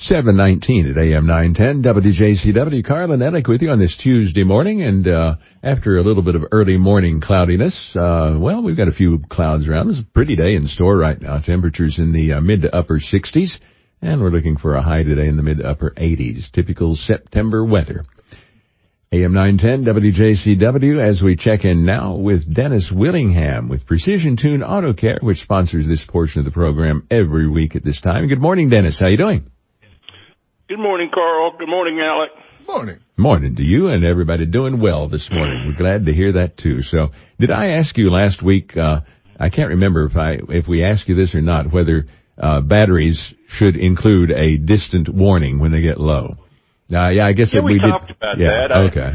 7:19 at AM 910 WJCW. Carlin Ellick with you on this Tuesday morning, and after a little bit of early morning cloudiness, we've got a few clouds around. It's a pretty day in store right now. Temperatures in the mid to upper 60s, and we're looking for a high today in the mid to upper 80s. Typical September weather. AM 910 WJCW as we check in now with Dennis Willingham with Precision Tune Auto Care, which sponsors this portion of the program every week at this time. Good morning, Dennis. How you doing? Good morning, Carl. Good morning, Alec. Morning. Morning to you and everybody doing well this morning. We're glad to hear that too. So, did I ask you last week, I can't remember if we asked you this or not, whether batteries should include a distant warning when they get low. I guess we did. talked about that. Okay.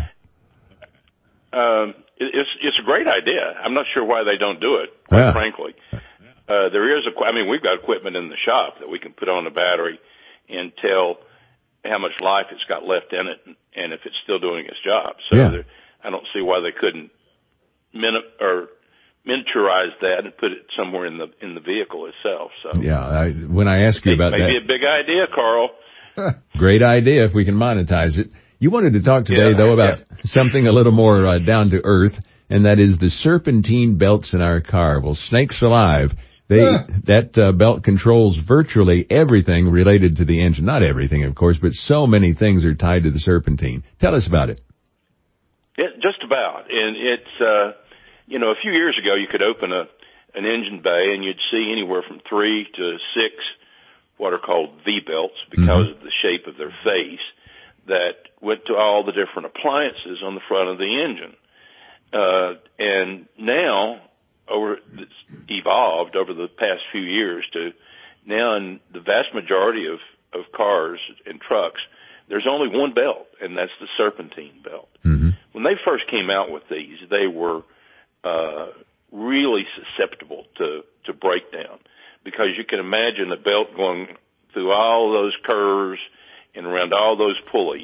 It's a great idea. I'm not sure why they don't do it, quite frankly. We've got equipment in the shop that we can put on the battery and tell how much life it's got left in it and if it's still doing its job. So I don't see why they couldn't miniaturize that and put it somewhere in the vehicle itself. So when I ask you about that, maybe a big idea, Carl. Great idea if we can monetize it. You wanted to talk today, though, about something a little more down to earth, and that is the serpentine belts in our car. Well, snakes alive. That belt controls virtually everything related to the engine. Not everything, of course, but so many things are tied to the serpentine. Tell us about it. Yeah, just about. And it's, a few years ago you could open an engine bay and you'd see anywhere from 3 to 6 what are called V-belts because of the shape of their face that went to all the different appliances on the front of the engine. And now, it's evolved over the past few years to now in the vast majority of cars and trucks, there's only one belt, and that's the serpentine belt. Mm-hmm. When they first came out with these, they were really susceptible to breakdown because you can imagine a belt going through all those curves and around all those pulleys,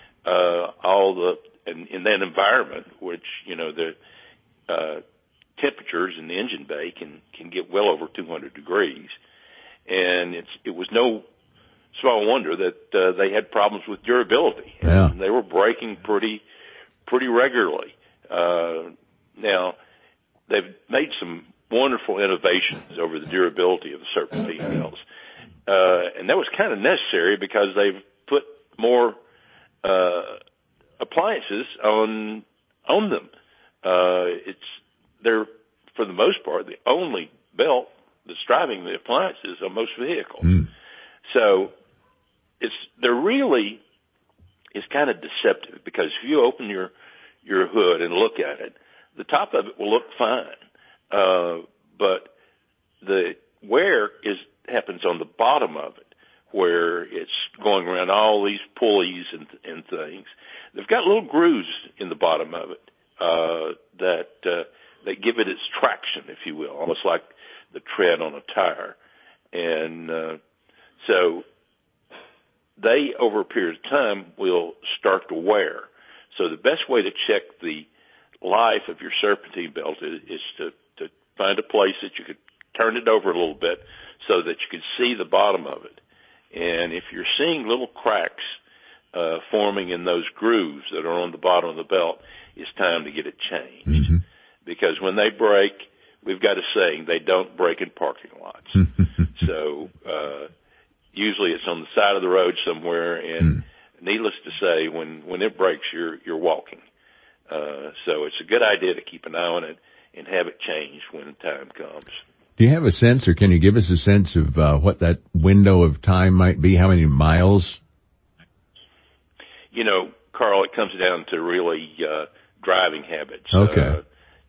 in that environment, which, the temperatures in the engine bay can get well over 200 degrees. And it was no small wonder that they had problems with durability. Yeah. And they were breaking pretty regularly. Now, they've made some wonderful innovations over the durability of the serpentine belts. And that was kind of necessary because they've put more appliances on them. They're, for the most part, the only belt that's driving the appliances on most vehicles. Mm. So it's kind of deceptive because if you open your hood and look at it, the top of it will look fine. But the wear happens on the bottom of it where it's going around all these pulleys and things. They've got little grooves in the bottom of it, that give it its traction, if you will, almost like the tread on a tire. And so they, over a period of time, will start to wear. So the best way to check the life of your serpentine belt is to find a place that you could turn it over a little bit so that you can see the bottom of it. And if you're seeing little cracks forming in those grooves that are on the bottom of the belt, it's time to get it changed. Mm-hmm. Because when they break, we've got a saying, they don't break in parking lots. So usually it's on the side of the road somewhere, and needless to say, when it breaks, you're walking. So it's a good idea to keep an eye on it and have it changed when the time comes. Do you have a sense, or can you give us a sense of what that window of time might be? How many miles? Carl, it comes down to really driving habits. Okay.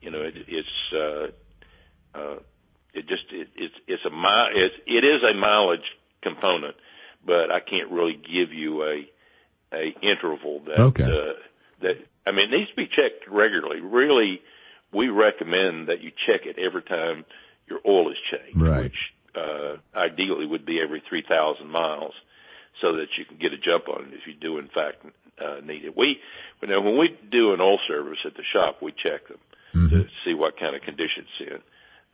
It is a mileage component, but I can't really give you a interval that it needs to be checked regularly. Really, we recommend that you check it every time your oil is changed, right, which ideally would be every 3,000 miles, so that you can get a jump on it if you do in fact need it. When we do an oil service at the shop, we check them to see what kind of condition it's in.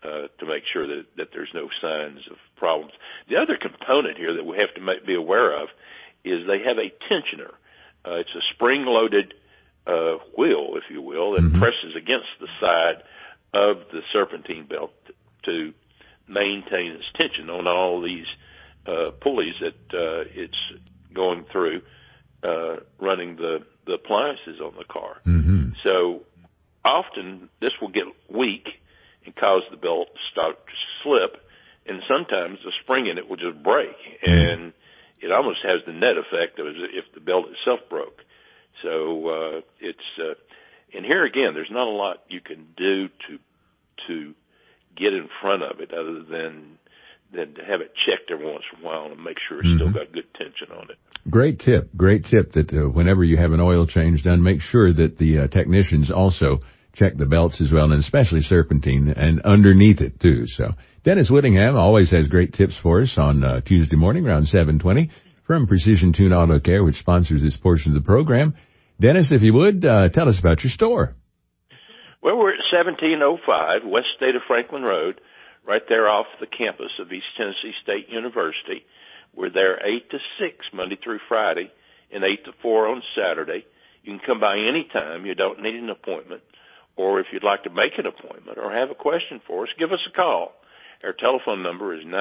to make sure that there's no signs of problems. The other component here that we have to be aware of is they have a tensioner. It's a spring-loaded wheel, if you will, that presses against the side of the serpentine belt to maintain its tension on all these pulleys that it's going through, running the appliances on the car. So often this will get weak and cause the belt to start to slip, and sometimes the spring in it will just break, and it almost has the net effect of as if the belt itself broke. So and here again, there's not a lot you can do to get in front of it other than to have it checked every once in a while and make sure it's still got good tension on it. Great tip that whenever you have an oil change done, make sure that the technicians also check the belts as well, and especially serpentine, and underneath it too. So Dennis Whittingham always has great tips for us on Tuesday morning around 7:20 from Precision Tune Auto Care, which sponsors this portion of the program. Dennis, if you would, tell us about your store. Well, we're at 1705 West State of Franklin Road, right there off the campus of East Tennessee State University. We're there 8 to 6 Monday through Friday and 8 to 4 on Saturday. You can come by any time. You don't need an appointment. Or if you'd like to make an appointment or have a question for us, give us a call. Our telephone number is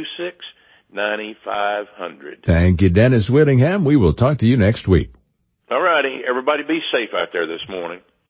926-9500. Thank you, Dennis Whittingham. We will talk to you next week. All righty. Everybody be safe out there this morning.